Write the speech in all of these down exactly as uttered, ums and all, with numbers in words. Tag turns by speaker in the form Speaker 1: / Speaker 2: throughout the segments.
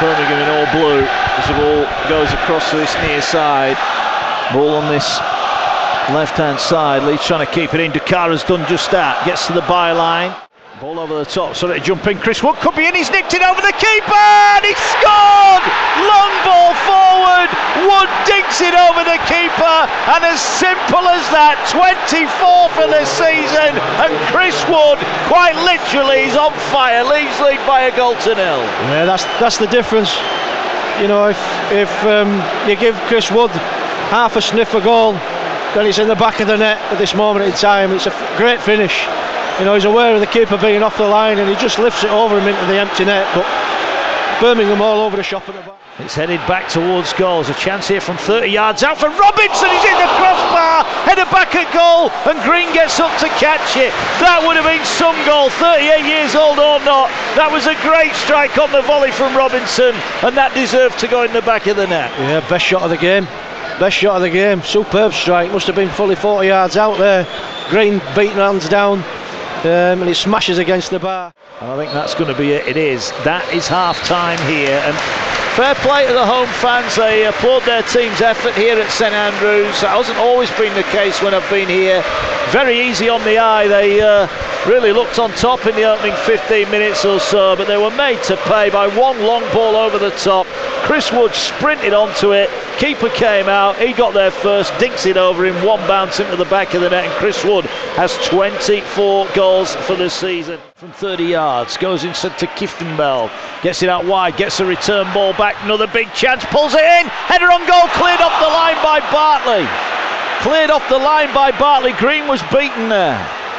Speaker 1: Birmingham in all blue as the ball goes across to this near side. Ball on this left-hand side. Leeds trying to keep it in. Dukara's done just that. Gets to the byline. Ball over the top, so to jump in. Chris Wood could be in. He's nicked it over the keeper, and he scored! Long ball forward. Wood dinks it over the keeper, and as simple as that, twenty-four for the season, and Chris Wood, quite literally, is on fire. Leeds lead by a goal to nil.
Speaker 2: Yeah, that's that's the difference. You know, if if um, you give Chris Wood half a sniff a goal, then he's in the back of the net at this moment in time. It's a f- great finish. You know, he's aware of the keeper being off the line, and he just lifts it over him into the empty net. But Birmingham all over the shop at the back.
Speaker 1: It's headed back towards goals. A chance here from thirty yards out for Robinson. He's in the crossbar, headed back at goal, and Green gets up to catch it. That would have been some goal, thirty-eight years old or not. That was a great strike on the volley from Robinson, and that deserved to go in the back of the net.
Speaker 2: Yeah, best shot of the game. Best shot of the game. Superb strike. Must have been fully forty yards out there. Green beaten hands down. Um, and it smashes against the bar.
Speaker 1: I think that's going to be it. It is. That is half time here, and fair play to the home fans. They applaud their team's effort here at St Andrews. That hasn't always been the case when I've been here. Very easy on the eye. They uh, really looked on top in the opening fifteen minutes or so, but they were made to pay by one long ball over the top. Chris Wood sprinted onto it. Keeper came out. He got there first, dinks it over him, one bounce into the back of the net, and Chris Wood has twenty-four goals for the season. From thirty yards, goes inside to Kieftenbeld, gets it out wide, gets a return ball back, another big chance, pulls it in, header on goal, cleared off the line by Bartley. Cleared off the line by Bartley. Green was beaten there.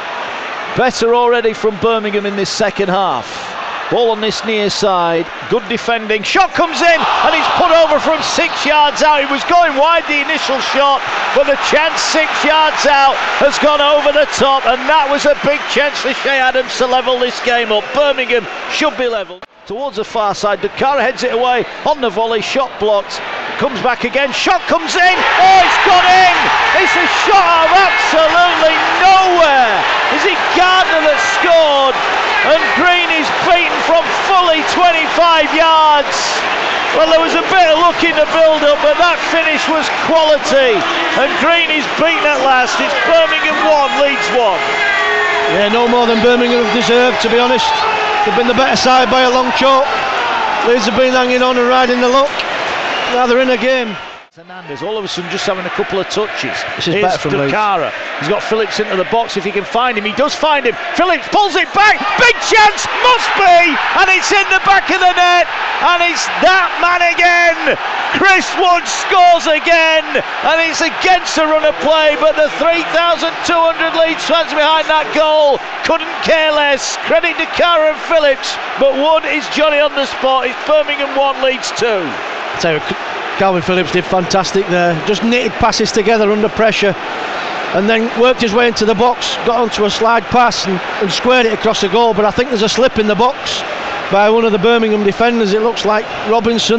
Speaker 1: Better already from Birmingham in this second half. Ball on this near side, good defending, shot comes in, and he's put over from six yards out. He was going wide the initial shot, but the chance six yards out has gone over the top, and that was a big chance for Che Adams to level this game up. Birmingham should be levelled. Towards the far side, Dukara heads it away on the volley, shot blocked, comes back again, shot comes in, oh, it's gone in! It's a shot out of absolutely nowhere! Is it Gardner that scored? And Green is beaten from fully twenty-five yards. Well, there was a bit of luck in the build-up, but that finish was quality. And Green is beaten at last. It's Birmingham one, Leeds one.
Speaker 2: Yeah, no more than Birmingham have deserved, to be honest. They've been the better side by a long chalk. Leeds have been hanging on and riding the luck. Now they're in a game.
Speaker 1: Hernandez all of a sudden just having a couple of touches.
Speaker 2: This is
Speaker 1: Here's
Speaker 2: better from
Speaker 1: Dukara. He's got Phillips into the box if he can find him. He does find him. Phillips pulls it back. Big chance, must be, and it's in the back of the net. And it's that man again. Chris Wood scores again, and it's against the run of play. But the three thousand two hundred Leeds fans behind that goal couldn't care less. Credit Dukara and Phillips, but Wood is Johnny on the spot. It's Birmingham one, Leeds two.
Speaker 2: So Calvin Phillips did fantastic there, just knitted passes together under pressure, and then worked his way into the box, got onto a slide pass and, and squared it across the goal. But I think there's a slip in the box by one of the Birmingham defenders. It looks like Robinson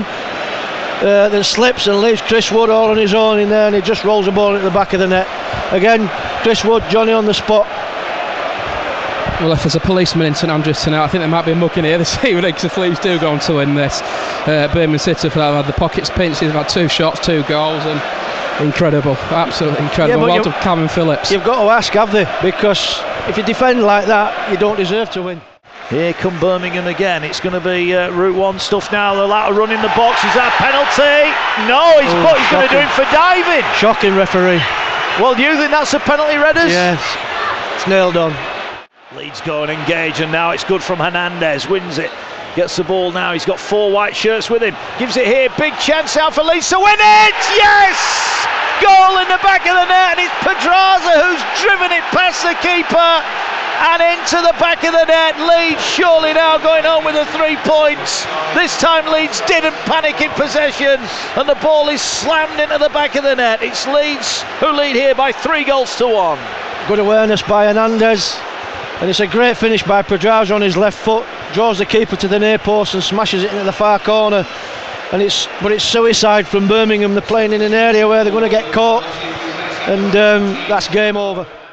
Speaker 2: uh, that slips and leaves Chris Wood all on his own in there, and he just rolls the ball into the back of the net. Again, Chris Wood, Johnny on the spot.
Speaker 3: Well, if there's a policeman in St Andrews tonight, I think there might be a mug in here this evening, because if Leeds do go on to win this. uh, Birmingham City have had the pockets pinched. They've had two shots, two goals, and incredible, absolutely incredible.
Speaker 2: Yeah,
Speaker 3: well done, Calvin Phillips.
Speaker 2: You've got to ask, have they? Because if you defend like that, you don't deserve to win.
Speaker 1: Here come Birmingham again. It's going to be uh, Route one stuff now. They'll have to run in the box. Is that a penalty? No, he's,
Speaker 2: oh,
Speaker 1: he's going to do him for diving.
Speaker 2: Shocking referee.
Speaker 1: Well, do you think that's a penalty, Redders?
Speaker 2: Yes, it's nailed on.
Speaker 1: Leeds go and engage, and now it's good from Hernandez. Wins it. Gets the ball now. He's got four white shirts with him. Gives it here. Big chance out for Leeds to win it. Yes! Goal in the back of the net, and it's Pedraza who's driven it past the keeper and into the back of the net. Leeds surely now going home with the three points. This time Leeds didn't panic in possession, and the ball is slammed into the back of the net. It's Leeds who lead here by three goals to one.
Speaker 2: Good awareness by Hernandez, and it's a great finish by Pedraza on his left foot. Draws the keeper to the near post and smashes it into the far corner. And it's but it's suicide from Birmingham. They're playing in an area where they're going to get caught, and um, that's game over.